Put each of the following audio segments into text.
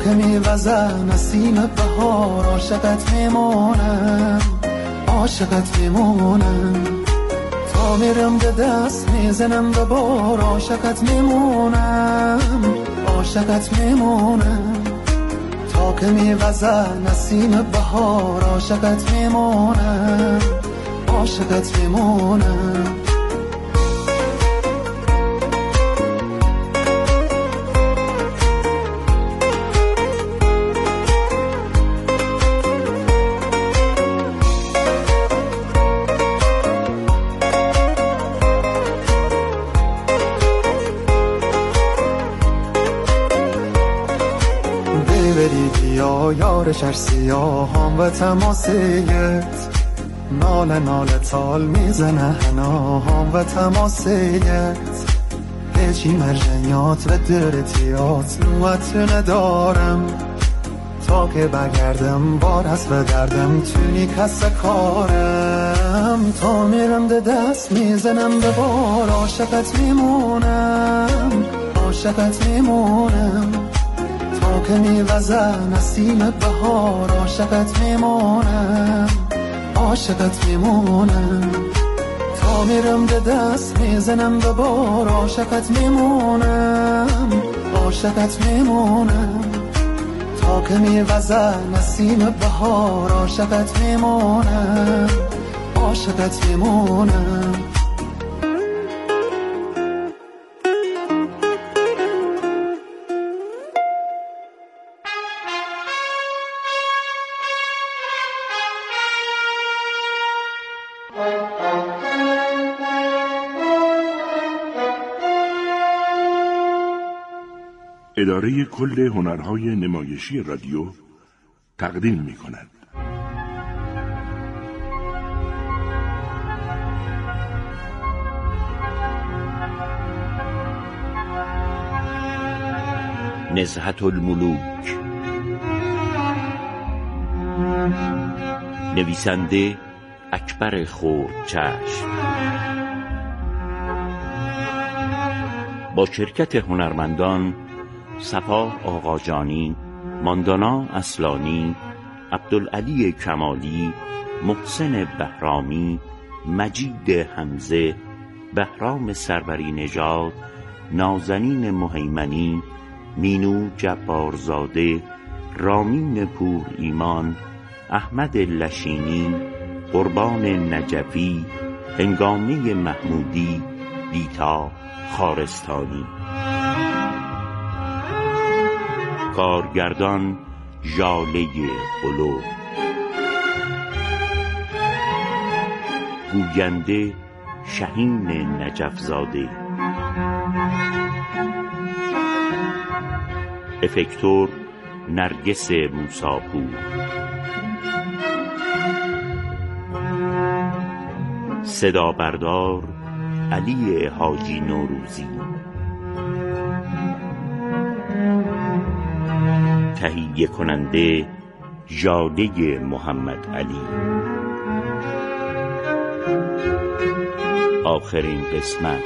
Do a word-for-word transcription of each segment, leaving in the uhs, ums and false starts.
که میوزه نسیم بهار عاشقت میمونم، عاشقت میمونم. تا میرم به دست میزنم به بار عاشقت میمونم، عاشقت میمونم. تا که میوزه نسیم بهار عاشقت میمونم، عاشقت میمونم. یا یار شر سیاهام و تماسیت، ناله ناله تال میزنه هناهام و تماسیت. هیچی مرجنیات و درتیات نوات ندارم، تا که بگردم بار هست و دردم تونی کس کارم. تا میرم ده دست میزنم به بار عاشقت میمونم، عاشقت میمونم. که میوزه نسیم بهار عاشقت میمونم، عاشقت میمونم. تا میرم به دست میزنم به بار عاشقت میمونم، عاشقت میمونم. تا که میوزه نسیم بهار عاشقت میمونم، عاشقت میمونم. اداره کل هنرهای نمایشی رادیو تقدیم می کند. نزهت الملوک. نویسنده اکبر خردچشم، با شرکت هنرمندان صفا آقاجانی، ماندانا اصلانی، عبدالعلی کمالی، محسن بهرامی، مجید حمزه، بهرام سروری نژاد، نازنین مهیمنی، مینو جبارزاده، رامین پور ایمان، احمد لشینی، قربان نجفی، هنگامه محمودی، بیتا خارستانی. کارگردان ژاله قلو، گوینده شهین نجفزاده، افکتور نرگس موساپور، صدا بردار علی حاجی نوروزی، تهیه کننده ژاله محمد علی. آخرین قسمت.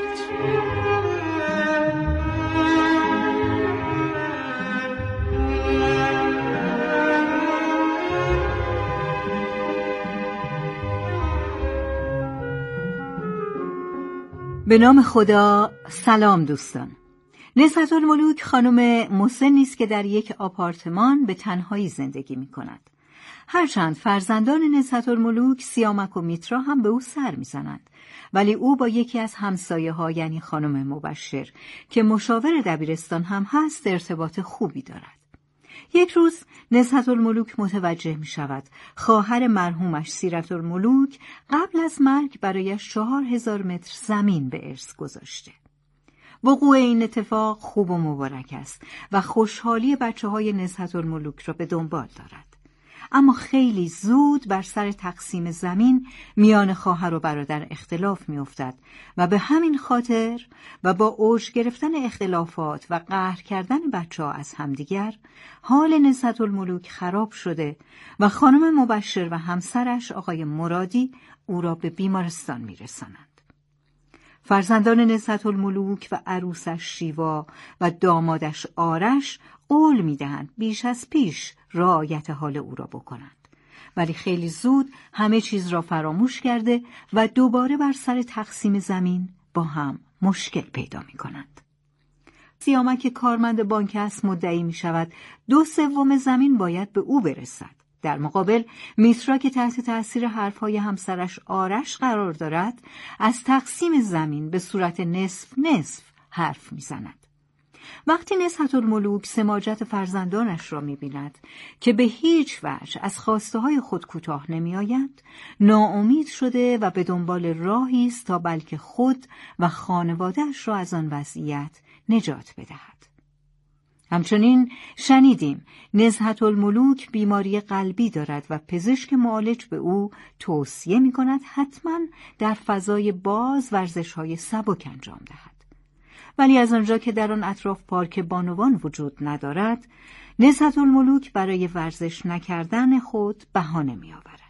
به نام خدا. سلام دوستان. نزهت الملوک خانم مسنی است که در یک آپارتمان به تنهایی زندگی می کند. هرچند فرزندان نزهت الملوک سیامک و میترا هم به او سر می زنند، ولی او با یکی از همسایه ها یعنی خانم مبشر که مشاور دبیرستان هم هست ارتباط خوبی دارد. یک روز نزهت الملوک متوجه می شود خواهر مرحومش سیرت الملوک قبل از مرگ برایش چهار هزار متر زمین به ارث گذاشته. وقوع این اتفاق خوب و مبارک است و خوشحالی بچه های نزهت الملوک را به دنبال دارد. اما خیلی زود بر سر تقسیم زمین میان خواهر و برادر اختلاف می‌افتد و به همین خاطر و با اوج گرفتن اختلافات و قهر کردن بچه‌ها از همدیگر حال نزهت الملوک خراب شده و خانم مبشر و همسرش آقای مرادی او را به بیمارستان می‌رسانند. فرزندان نزهت الملوک و عروسش شیوا و دامادش آرش قول می‌دهند بیش از پیش رعایت حال او را بکنند، ولی خیلی زود همه چیز را فراموش کرده و دوباره بر سر تقسیم زمین با هم مشکل پیدا می‌کنند. سیامک کارمند بانک است مدعی می‌شود دو سوم زمین باید به او برسد. در مقابل میترا که تحت تأثیر حرفهای همسرش آرش قرار دارد، از تقسیم زمین به صورت نصف نصف حرف میزند. وقتی نزهة الملوک سماجت فرزندانش را میبیند که به هیچ وجه از خواسته های خود کوتاه نمیآیند، ناامید شده و به دنبال راهی است تا بلکه خود و خانواده‌اش را از آن وضعیت نجات بدهد. همچنین شنیدیم نزهة الملوک بیماری قلبی دارد و پزشک معالج به او توصیه می کند حتما در فضای باز ورزش‌های سبک انجام دهد. ولی از آنجا که در آن اطراف پارک بانوان وجود ندارد، نزهة الملوک برای ورزش نکردن خود بهانه می آورد.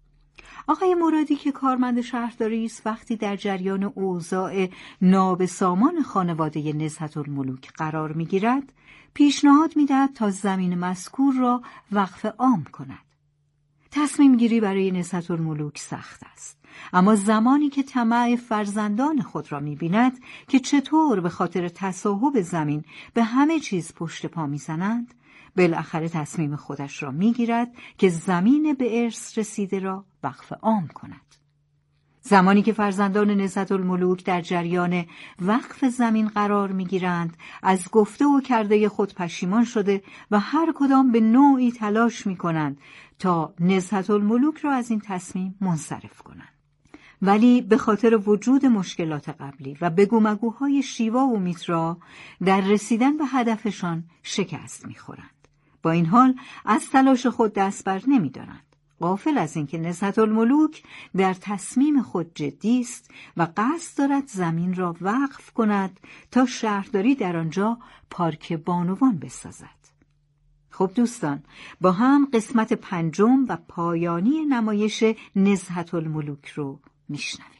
آقای مرادی که کارمند شهرداری است وقتی در جریان اوضاع نابسامان خانواده نزهة الملوک قرار می گیرد، پیشنهاد می دهد تا زمین مذکور را وقف عام کند. تصمیم گیری برای نزهة الملوک سخت است، اما زمانی که طمع فرزندان خود را می بیند که چطور به خاطر تصاحب زمین به همه چیز پشت پا می زنند، بالاخره تصمیم خودش را می گیرد که زمین به ارث رسیده را وقف عام کند. زمانی که فرزندان نزهة الملوک در جریان وقف زمین قرار می گیرند، از گفته و کرده خود پشیمان شده و هر کدام به نوعی تلاش می کنند تا نزهة الملوک را از این تصمیم منصرف کنند. ولی به خاطر وجود مشکلات قبلی و بگومگوهای شیوا و میترا در رسیدن به هدفشان شکست می خورند. با این حال از تلاش خود دست بر نمی دارند. غافل از اینکه نزهة الملوک در تصمیم خود جدی است و قصد دارد زمین را وقف کند تا شهرداری در آنجا پارک بانوان بسازد. خب دوستان، با هم قسمت پنجم و پایانی نمایش نزهة الملوک رو میشنویم.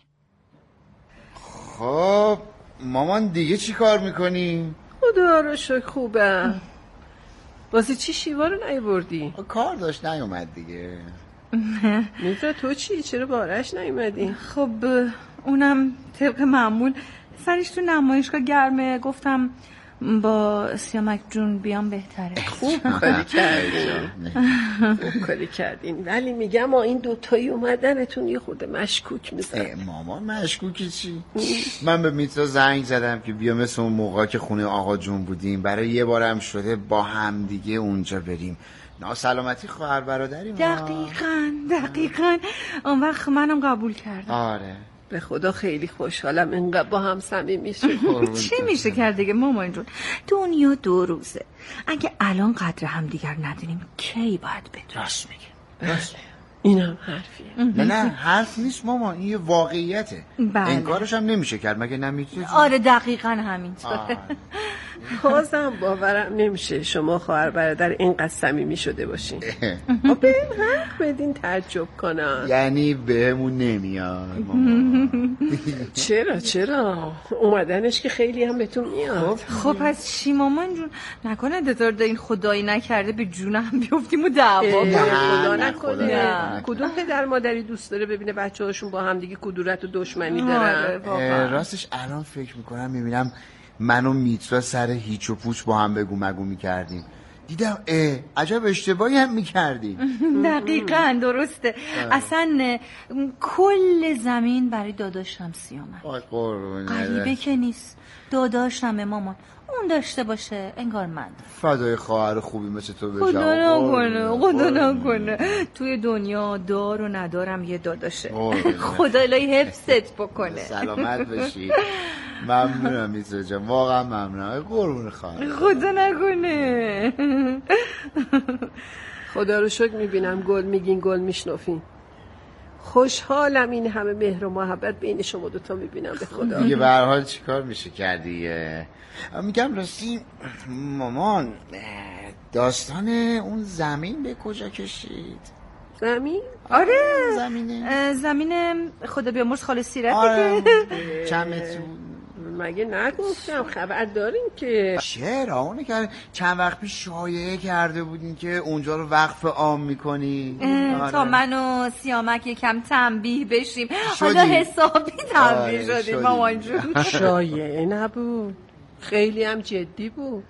خب مامان دیگه چی کار میکنی؟ خدا رو شکر خوبه. واسه چی شیوا رو نیاوردی؟ کار داشت نیومد دیگه. میفته تو چی؟ چرا بارش نیومدی؟ خب اونم طبق معمول سرش تو نمایشگاه گرمه، گفتم با سیامک جون بیام بهتره. خوب کاری کردین خوب کاری کردین ولی میگم ما این دوتایی اومدنتون یه خورده مشکوک میزن. مامان مشکوکی چی؟ من به میترا زنگ زدم که بیا مثل اون موقع که خونه آقا جون بودیم برای یه بارم شده با هم دیگه اونجا بریم. ناسلامتی خواهر برادریم. دقیقاً دقیقاً اون وقت منم قبول کردم. آره به خدا خیلی خوشحالم اینقدر با هم صمیمی شدیم. چی میشه کرد دیگه مامان جون؟ دنیا دو روزه. اگه الان قدر هم دیگر ندونیم کی باید بدونیم؟ راست میگه. راست میگه. اینم حرفیه. نه نه حرف نیست مامان، این یه واقعیته. بله. انکارش هم نمیشه کرد مگه نمیتونی؟ آره دقیقاً همینطوره. بازم باورم نمیشه شما خواهر برادر اینقدر صمیمی شده باشین. آ به این حق بدین تعجب کنن. یعنی بهمون نمیاد مامان. چرا چرا اومدنش که خیلی هم بهتون میاد. خب پس چی مامان جون؟ نکنه دتار این خدایی نکرده به جونم بیافتیم و دعوا کنیم. خدا نه، نکنه. نه. کدوم پدر مادری دوست داره ببینه بچه‌هاشون با هم دیگه کدورت و دشمنی دارن؟ آره راستش الان فکر میکنم میبینم من و میترا سر هیچ و پوچ با هم بگو مگو میکردیم. دیدم اه عجب اشتباهی هم میکردیم. دقیقاً درسته. اصلا کل زمین برای داداشم سیامک. آی قربونه. غریبه که نیست، داداشمه مامان. اون داشته باشه انگار من. فدای خواهر خوبی مثل تو بشم. خدا نکنه خدا نکنه توی دنیا دار و ندارم یه داداشه. خدا الهی حفظت بکنه. سلامت باشی. ممنونم میترا جان، واقعا ممنونم. قربون خواهر. خدا نکنه. خدا رو شکر میبینم گل میگین گل میشنفین. خوشحالم این همه مهر و محبت بین شما دوتا میبینم. به خدا دیگه به هر حال چیکار میشه کردی؟ میگم راستی مامان داستان اون زمین به کجا کشید؟ زمین؟ آره زمینه زمین خدا بیامرز خاله سیرت آره. دیگه. چند متر مگه نگفتم خبر دارین که چرا؟ اونه که چند وقت پیش شایعه کرده بودین که اونجا رو وقف عام میکنی. تا من و سیامک یکم تنبیه بشیم. حالا حسابی تنبیه شدیم مامان جون. شایعه نبود، خیلی هم جدی بود.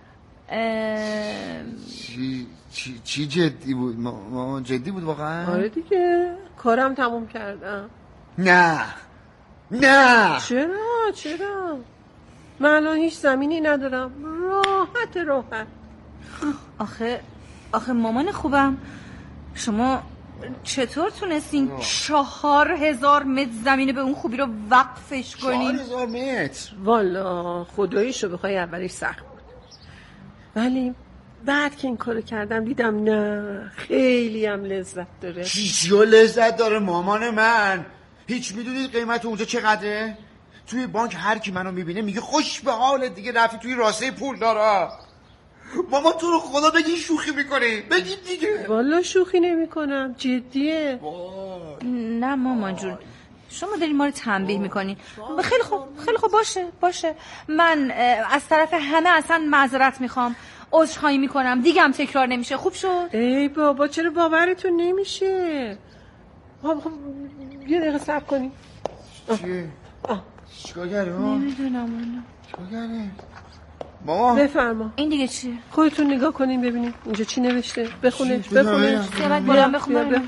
چی چی چی جدی بود؟ ما جدی بود واقعا؟ آره دیگه، کارم تموم کردم. نه نه چرا چرا؟ من الان هیچ زمینی ندارم، راحت راحت. آخه آخه مامان خوبم، شما چطور تونستین چهار هزار متر زمینه به اون خوبی رو وقفش کنین؟ چهار هزار متر؟ والا خداییشو بخوای اولش سخت بود، ولی بعد که این کارو کردم دیدم نه خیلی هم لذت داره. چیزیو لذت داره مامان من؟ هیچ میدونید قیمت اونجا چقدره؟ توی بانک هر کی منو میبینه میگه خوش به حالت دیگه، رفتی توی راسته پول داره. ماما تو رو خدا بگی شوخی میکنی، بگید دیگه. والا شوخی نمیکنم، جدیه. نه مامان جون، شما دارین ما رو تنبیه میکنین. خیلی خوب خیلی خوب باشه باشه، من از طرف همه اصلا معذرت میخوام، عذرخواهی میکنم، دیگه هم تکرار نمیشه. خوب شد؟ ای بابا چرا باورتون نمیشه؟ خب خب یه دقیقه صبر کنیم. چیه؟ چیکار کردی ماما؟ نمیدونم اونو. چیکار کردی؟ ماما بفرما. این دیگه چیه؟ خودتون نگاه کنین ببینین اینجا چی نوشته. بخونه بخونه. سیامک بلند بخون ببینم.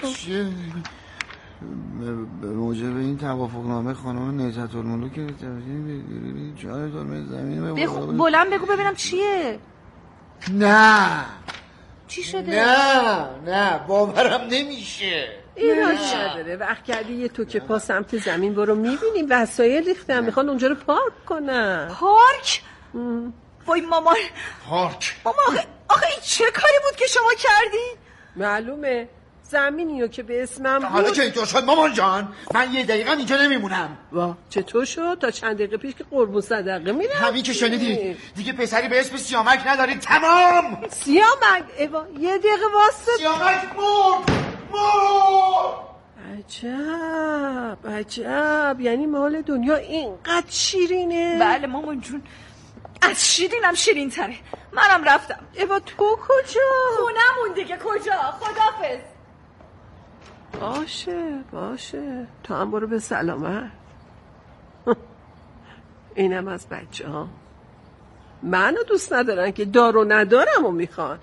به موجب این توافقنامه خانم نعمت الملوک چهار هزار متر زمین بخون بلند بگو ببینم چیه. نه چی شده؟ نه نه باورم نمیشه. ایراش نداره، وقت کردی یه توکه پا سمت زمین برو، میبینیم وسایل ریختن میخوان اونجا رو پارک کنن. پارک؟ وای مامان. پارک؟ ماما آخه, آخه این چه کاری بود که شما کردین؟ معلومه زمینیو که به اسمم بود. حالا که اینطور شد مامان جان من یه دقیقه اینجا نمیمونم. وا چطور شد؟ تا چند دقیقه پیش که قربون صدقه میرم. همین که شنیدی دیگه پسری به اسم سیامک نداری، تمام. سیامک ایوا یه دقیقه واسه سیامک مرد مرد. عجب عجب، یعنی مال دنیا اینقدر شیرینه؟ بله مامان جون، از شیرینم شیرین تره. منم رفتم. ایوا تو کجا؟ خونمون دیگه. کجا؟ خداحافظ. باشه باشه، تو هم برو به سلامت. اینم از بچه ها منو دوست ندارن که دارو ندارم و میخوان.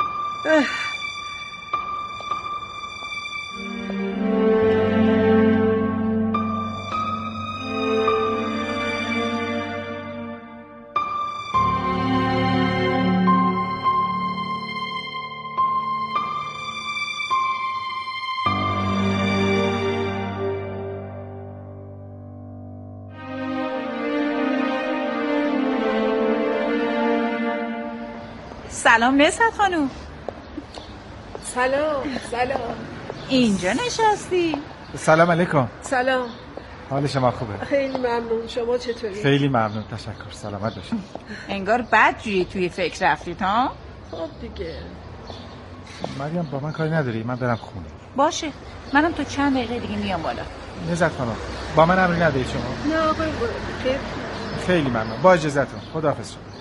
سلام نسبت خانوم. سلام سلام. اینجا نشستی؟ سلام علیکم. سلام. حال شما خوبه؟ خیلی ممنون، شما چطوری؟ خیلی ممنون، تشکر، سلامت باشید. انگار بدجوری توی فکر رفتید ها؟ خب دیگه مریم با من کاری نداری، من برم خونه. باشه، منم تو چند دقیقه دیگه میام بالا. نزد خانم با من امری نداری شما؟ نه آقای خیر. خیلی ممنون، با اجازهتون، خداحافظ شما.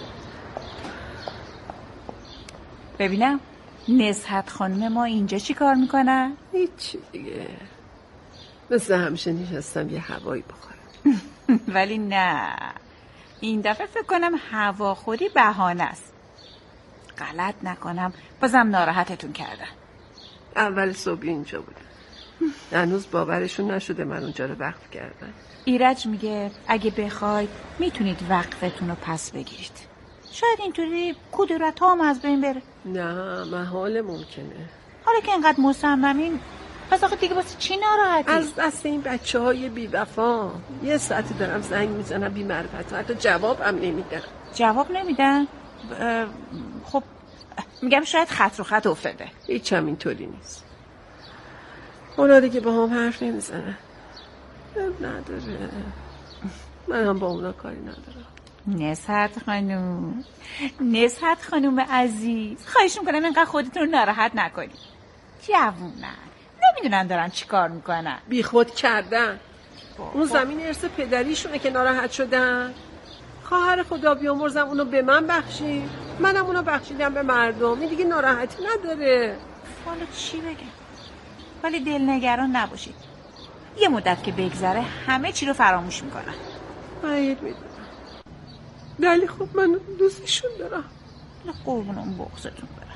ببینم نزهت خانم ما اینجا چی کار میکنن؟ هیچی دیگه، مثل همیشه نشستم یه هوایی بخورم. ولی نه، این دفعه فکر کنم هواخوری بهانه است. غلط نکنم بازم ناراحتتون کردن. اول صبح اینجا بودم، هنوز باورشون نشده من اونجا رو وقف کردم. ایرج میگه اگه بخواید میتونید وقفتون رو پس بگیرید. شاید اینطوری کدورت هم از بین بره. نه محال ممکنه. حالا که اینقدر مصممین پس آخه دیگه واسه چی ناراحتی؟ از دست این بچه های بی وفا یه ساعتی دارم زنگ میزنم بی معرفت، حتی جواب هم نمیدن. جواب نمیدن؟ خب میگم شاید خط رو خط افتاده. هیچ هم اینطوری نیست. اونا دیگه با هم حرف نمیزنن. نداره، من هم با اونا کاری ندارم. نزهت خانوم، نزهت خانوم عزیز، خواهش میکنم اینقدر خودتون رو ناراحت نکنید. جوونن نمیدونن دارن چی کار میکنن. بی خود کردن. اون زمین ارث پدریشونه که ناراحت شدن. خواهر خدا بیامرزم اونو به من بخشید، منم اونو بخشیدم به مردم. این دیگه ناراحتی نداره. حالا چی بگم؟ ولی دلنگران نباشید، یه مدت که بگذره همه چی رو فراموش میکنن. باید میدونم، ولی خب من دوستشون دارم. قربون اون بغضتون برم.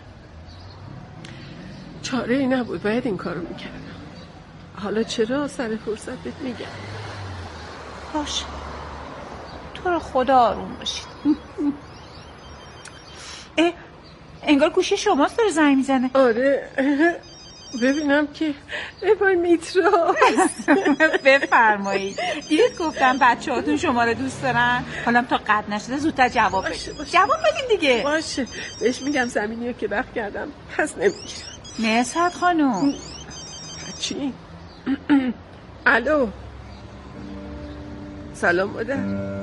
چاره ای نبود، باید این کارو میکردم. حالا چرا سر فرصت بهت میگم. باشه، تو رو خدا آروم باشید. اه، انگار گوشی شماست داره زنگ میزنه. آره، ببینم که وای میترا. بفرمایید. دیدید گفتم بچه هاتون شما رو دوست دارن. حالا تا قد نشده زودتر جواب بدید. جواب بدین دیگه. باشه، بهش میگم زمینیو که وقت کردم پس نمیگیرم. نصحت خانوم. چی؟ الو، سلام مادر.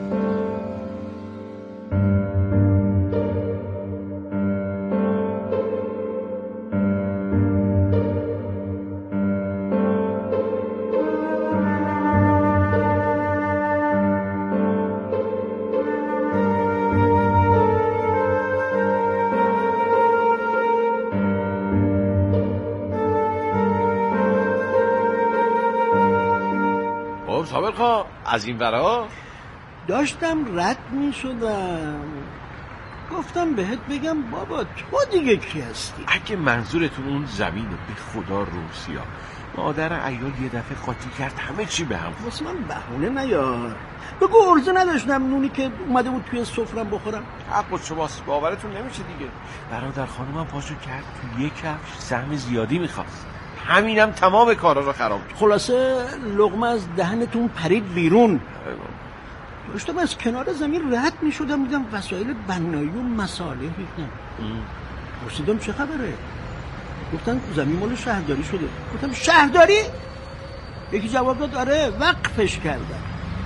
صابر خان از این ورا داشتم رد می شدم، گفتم بهت بگم بابا تو دیگه کی هستی؟ اگه منظورتون اون زمینه، به خدا روسیا مادر عیال یه دفعه قاطی کرد همه چی به هم. واسه من بهونه نیار، بگو ارزه نداشتم نونی که اومده بود توی سفرم بخورم. حق شماست، باورتون نمیشه دیگه. برادر خانومم پاشو کرد تو یک کفش سهم زیادی میخواست، همینم تمام کارا رو خراب کرد. خلاصه لقمه از دهنتون پرید بیرون. داشتم از کنار زمین رد می شدم، میدم وسایل بنایی و مصالح ریختن. پرسیدم چه خبره؟ گفتن زمین مال شهرداری شده. گفتم شهرداری؟ یکی جواب داد آره وقفش کردن.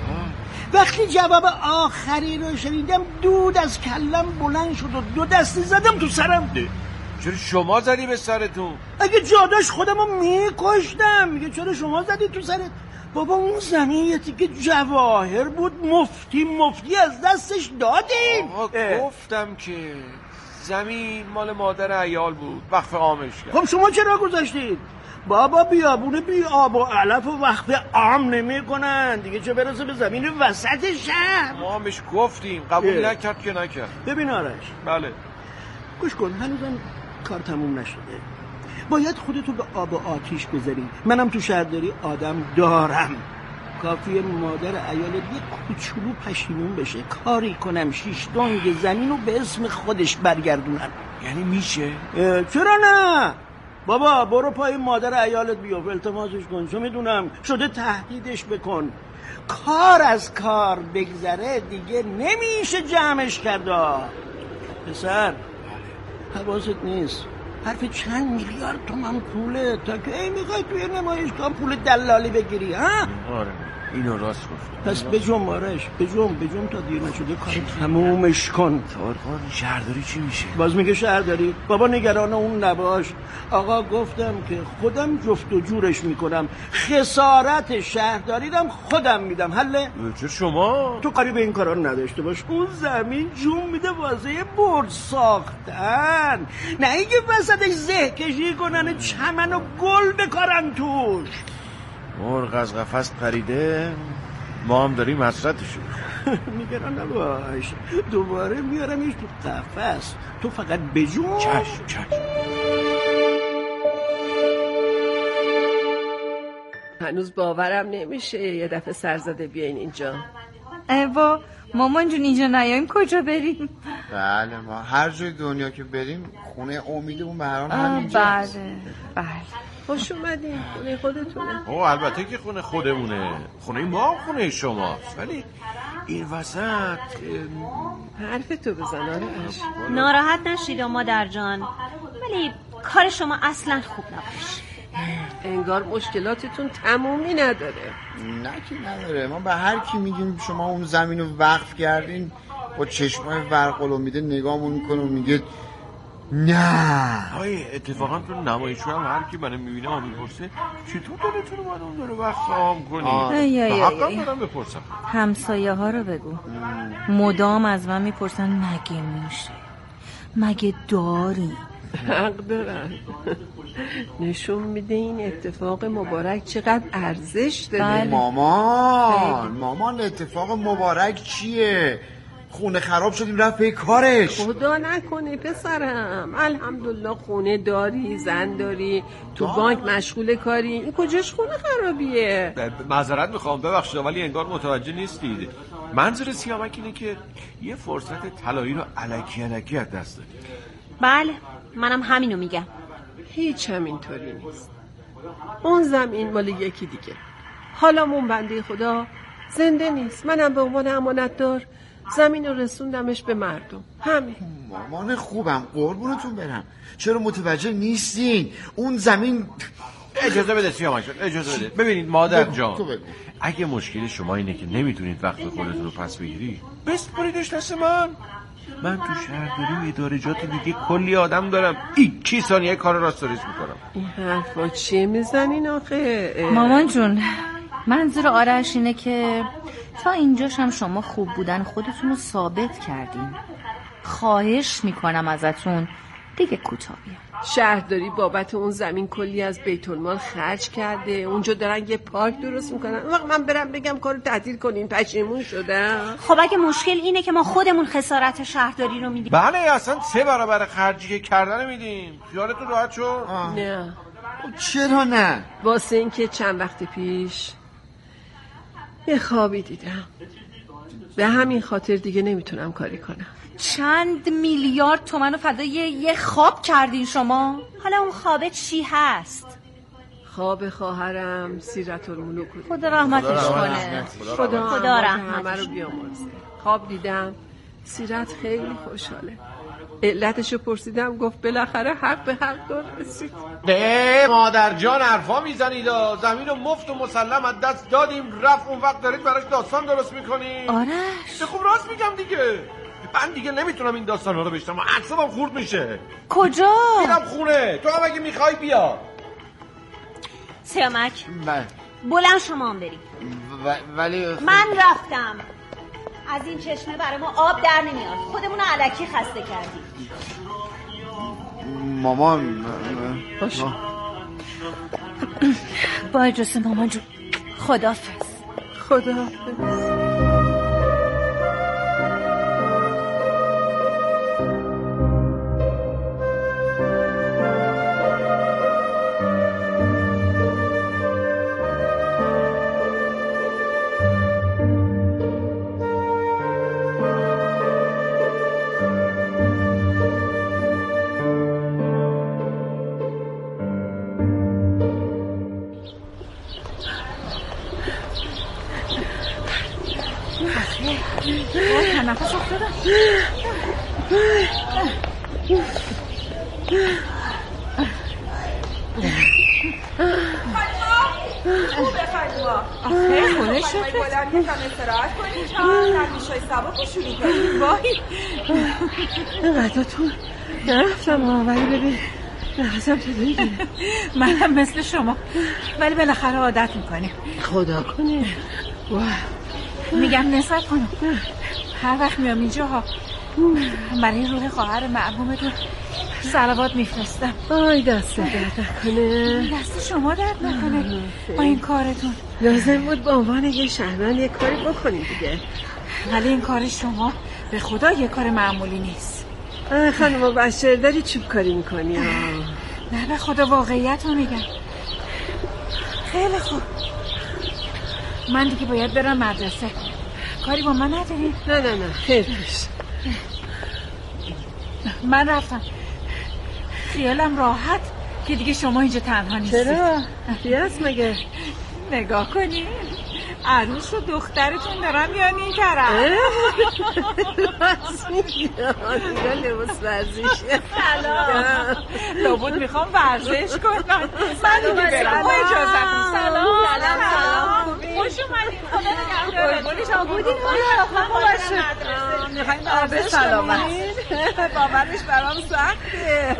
وقتی جواب آخری رو شنیدم دود از کلم بلند شد و دو دستی زدم تو سرم. ده. چرا شما زدی به سرتون؟ اگه جاداش خودم رو میکشتم. میگه چرا شما زدی تو سرت؟ بابا اون زمین یه تیکه جواهر بود، مفتی مفتی از دستش دادیم. گفتم که زمین مال مادر عیال بود، وقف عامش کرد. خب شما چرا گذاشتید؟ بابا بیابونه بی آب و علف و وقف عام نمی کنن دیگه، چه برسه به زمین وسط شهر. ما همش گفتیم قبول نکرد که نکرد. ببین آرش، بله گوش کن، هنوزم کار تموم نشده. باید خودتو به آب و آتیش بذاری. منم تو شهرداری آدم دارم، کافیه مادر عیال یه کوچولو پشیمون بشه کاری کنم شیش دنگ زمین رو به اسم خودش برگردونم. یعنی میشه؟ چرا نه؟ بابا برو پای مادر عیالت بیاف، التماسش کن، چون میدونم شده تهدیدش بکن. کار از کار بگذره دیگه نمیشه جمعش کرده. پسر حواست نیست حرف چند میلیارد تومن پوله تا که ای میخوای توی نمایشگاه پول دلالی بگیری ها؟ آره اینو راست گفت. پس بجم آرش، بجم بجم تا دیر نشده کار تمومش کن. تارخان شهرداری چی میشه؟ باز میگه شهرداری؟ بابا نگران اون نباش. آقا گفتم که خودم جفت و جورش میکنم، خسارت شهرداری رم خودم میدم. حله؟ چه شما؟ تو قریب این کارا نداشته باش. اون زمین جون میده واسه برج ساختن، نه اینکه وسطش زه کشی کنن چمن و گل بکارن توش. مرغ از قفس پریده، ما هم داریم حسرتشو. نگران نباش، دوباره میارمش تو قفس، تو فقط بجون. چشم چشم. هنوز باورم نمیشه یه دفعه سرزده بیاین اینجا. ایوا مامان جون اینجا نیاییم کجا بریم؟ بله ما هر جای دنیا که بریم خونه امیدمون به هر حال همینجاست. بله بله. خوش اومدین، خونه خودتونه. او البته که خونه خودمونه، خونه ما خونه شماست، ولی این وسط حرف تو بزن آرش. ناراحت نشید مادر جان، ولی کار شما اصلا خوب نباشه. انگار مشکلاتتون تمومی نداره. نه که نداره، ما به هر کی میگیم شما اون زمین رو وقف کردین با چشمای ورق الامیده نگاهمون میکنه و میگه نه آی اتفاقا تو نمایشگاه هم هر کی منو میبینه ما میپرسه چطور دلتون اومد اون داره وقت خواهم کنی؟ حقا دارم بپرسم. همسایه ها رو بگو مدام از من میپرسن مگه میشه مگه داری؟ حق دارن. نشون میده این اتفاق مبارک چقدر ارزش داره. بله. مامان مامان اتفاق مبارک چیه؟ خونه خراب شدیم رفت به کارش. خدا نکنه پسرم، الحمدلله خونه داری، زن داری، تو بانک مشغول کاری، این کجاش خونه خرابیه؟ معذرت میخوام ببخشید ولی انگار متوجه نیستید. منظور سیامک اینه که یه فرصت طلایی رو الکی الکی از دست دادی. بله منم همینو میگم. هیچ هم اینطوری نیست. اون زمین مال یکی دیگه. حالا اون بنده خدا زنده نیست، منم به عنوان امانتدار زمین رو رسوندمش به مردم. همین. مامان خوبم قربونتون برم، چرا متوجه نیستین؟ اون زمین اجازه بده سیامک جان، اجازه بده. ببینید مادر جان، اگه مشکل شما اینه که نمیتونید وقت خودتون رو پس بگیری بسپاریدش دست من. من تو شهرداری و ادارجات دیگه کلی آدم دارم، ایکی ثانیه کار راستوریز میکنم. این حرفا چیه میزنین آخه؟ مامان جون منظور آرش اینه که تا اینجاش هم شما خوب بودن خودتون رو ثابت کردین. خواهش میکنم ازتون دیگه کوتاه بیان. شهرداری بابت اون زمین کلی از بیت المال خرج کرده، اونجا دارن یه پارک درست میکنن. وقت من برم بگم کارو تعطیل کنین پشیمون شدم. خب اگه مشکل اینه که ما خودمون خسارت شهرداری رو میدیم. بله اصلا سه برابر خرجی که کردن میدیم. خیالتون راحت شد؟ نه. چرا نه؟ واسه این که چند وقت پیش یه خوابی دیدم، به همین خاطر دیگه نمیتونم کاری کنم. چند میلیارد تومن رو فدای یه خواب کردین شما؟ حالا اون خوابه چی هست؟ خواب خواهرم سیرت الملوک. خدا رحمتش کنه. خدا, خدا رحمتش همه رو بیامرزه. خواب دیدم سیرت خیلی خوشحاله. علتشو پرسیدم گفت بالاخره حق به حق دار رسید. نه مادر جان حرفا میزنید، زمین رو مفت و مسلم از دست دادیم رفت، اون وقت دارید براش داستان درست میکنید. آرش خوب راست میگم دیگه، من دیگه نمیتونم این داستان رو بشنوم، اعصابم خورد میشه. کجا؟ میرم خونه، تو هم اگه میخوای بیا. سیامک بله بلند شما هم بریم. ولی من رفتم، از این چشمه برای ما آب در نمیاد، خودمون رو الکی خسته کردیم. مامان باش با اجازه مامان جون، خداحافظ. خداحافظ. نفس افتادم. خوبه خانوما. آخه خونه شده بلند میکنم استراحت کنید تا تمیشای سبا شروع کنید. وای اینقدرتون نرفتم آوری ببین نفسم چطوری گیره. منم مثل شما ولی بالاخره عادت میکنیم. خدا کنه. میگم نصرت خانم هر وقت میام اینجا ها برای روح خواهر مرحومتون صلوات میفرستم. آی دست درد نکنه. دست شما درد نکنه با این کارتون. لازم بود به عنوان یه شهروند یه کاری بکنید دیگه، ولی این کار شما به خدا یه کار معمولی نیست. خانم بشر داری چوب کاری میکنی؟ نه به خدا واقعیت رو میگم. خیلی خوب من دیگه باید برم مدرسه. کاری با من نداری؟ نه نه نه خیر باش. من رفتم خیالم راحت که دیگه شما اینجا تنها نیستید. چرا؟ بیاست مگه؟ نگاه کنی عروس و دخترتون دارن میان این طرف. راست میگی دیگه لباس ورزشی. سلام. لابد میخوام ورزش کنم. من دیگه برم با اجازتون. سلام. سلام. خوش اومدید. خدا نگهدار. قربون شما بودین. خدا باشه. میخوایم آب سلامت. باورش برام سخته.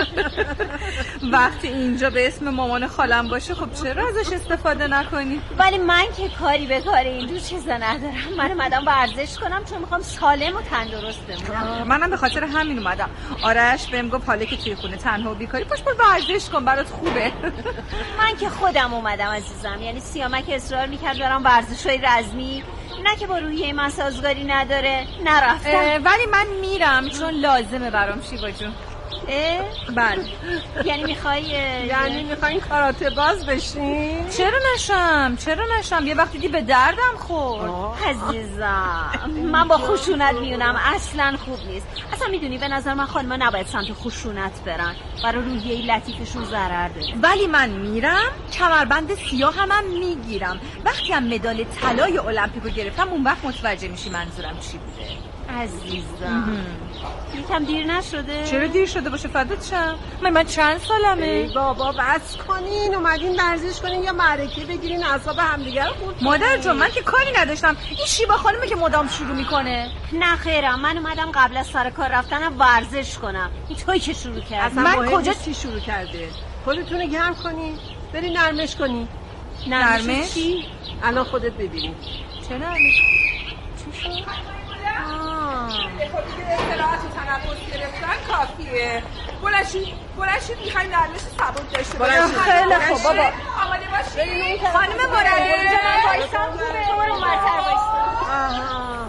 وقتی اینجا به اسم مامان خالم باشه خب چرا ازش استفاده نکنی؟ ولی من که کاری به کار اینجور چیزا ندارم. من اومدم ورزش کنم چون میخوام سالم و تندرست بمونم. منم به خاطر همین اومدم. آرش بهم گفت حالا که توی خونه تنها و بیکاری پاش برو ورزش کن برات خوبه. من که خودم اومدم عزیزم. یعنی سیامک اصرار میکرد برام ورزشای رزمی، نه که با روحیه من سازگاری نداره نرفتم. ولی من میرم چون لازمه برام شیوا جون. بله. یعنی میخوای یعنی میخواین کاراته باز بشین؟ چرا نشم چرا نشم یه وقتی دی به دردم خورد. عزیزم من با خشونت میونم اصلا خوب نیست. اصلا میدونی به نظر من خانم‌ها نباید سمت خشونت برن، برای روحیه لطیفشون ضرر داره. ولی من میرم کمربند سیاه هم, هم میگیرم. وقتی هم مدال طلای المپیکو گرفتم اون وقت متوجه میشی منظورم چی بوده. عزیزم یکم دیر نشده؟ چرا دیر شده باشه فدات شم؟ من من چند سالمه؟ ای بابا بس کنین، اومدین ورزش کنین یا معرکه بگیرین اعصاب همدیگه رو خورد. مادر جون من که کاری نداشتم. این شیبا خانمه که مدام شروع میکنه. نه خیرم، من اومدم قبل از سر کار رفتنم ورزش کنم. این تویی که شروع کرد. من کجا چی شروع کرده؟ خودتون گرم کنین بری نرمش کنین. نرمش چی؟ الان خودت ببینین. چه نرمش؟ چی شد؟ به خودی که اطلاعات و تنفس گرفتن کافیه. بلشید بلشید میخوایم نرمش ثبات داشته باشیم. خیلی خوب بابا آماده باشید. خانم مربی اینجا من وایسام خوبه. تو برو اونورتر وایسا.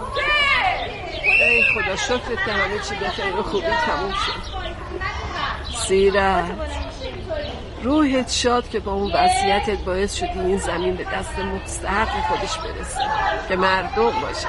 ای خدا شکرت که همه چی به خیر و خوبی تموم شد. سیرت روحت شاد که با اون وصیتت باعث شدی این زمین به دست مستحق خودش برسه که مردم باشه.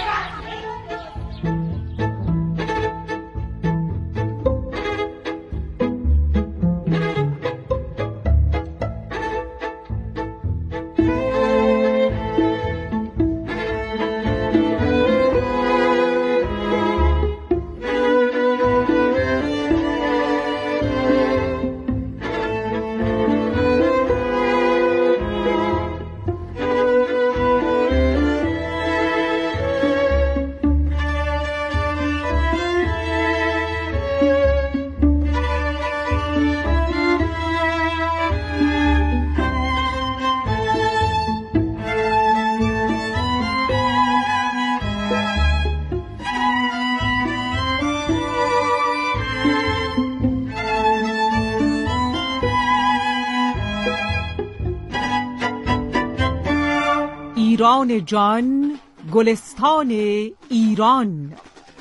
ایران جان، گلستان ایران.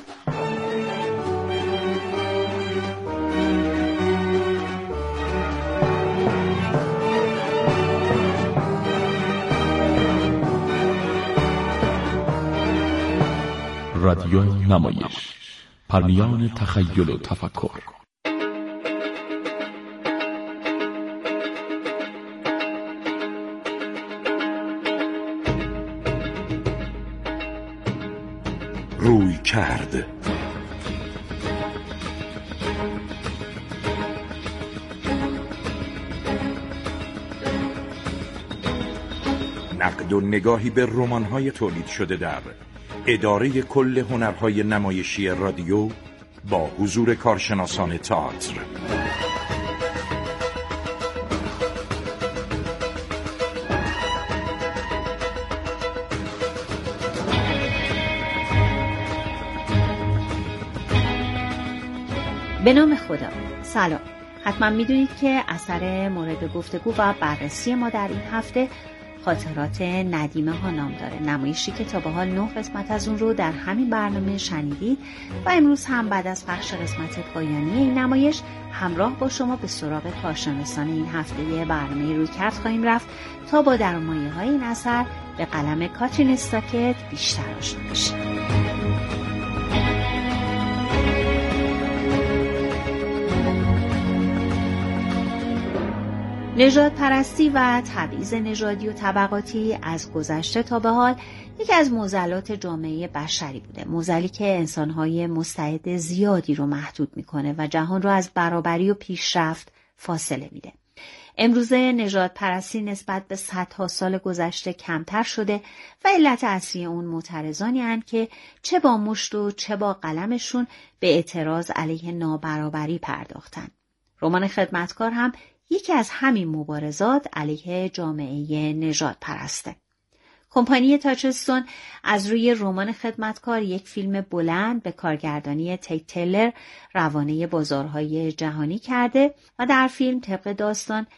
رادیو نمایش، پرمیان تخیل و تفکر. روی کرد. نقد و نگاهی به رمان‌های تولید شده در اداره کل هنرهای نمایشی رادیو با حضور کارشناسان تئاتر. به نام خدا. سلام. حتما میدونید که اثر مورد گفتگو و بررسی ما در این هفته خاطرات ندیمه ها نام داره. نمایشی که تا به حال نه قسمت از اون رو در همین برنامه شنیدید و امروز هم بعد از پخش قسمت پایانی این نمایش همراه با شما به سراغ کارشناسان این هفته برنامه روی کرد خواهیم رفت تا با درمایه های این اثر به قلم کاترین استاکت بیشتر آشنا بشیم. نژاد پرستی و تبعیض نژادی و طبقاتی از گذشته تا به حال یکی از معضلات جامعه بشری بوده. معضلی که انسان‌های مستعد زیادی رو محدود می‌کنه و جهان رو از برابری و پیشرفت فاصله میده. امروزه نژاد پرستی نسبت به صدها سال گذشته کمتر شده و علت اصلی اون معترضانی هستند که چه با مشت و چه با قلمشون به اعتراض علیه نابرابری پرداختن. رمان خدمتکار هم یکی از همین مبارزات علیه جامعه نژاد پرسته. کمپانی تاچستون از روی رمان خدمتکار یک فیلم بلند به کارگردانی تیت تیلر روانه بازارهای جهانی کرده و در فیلم طبق داستان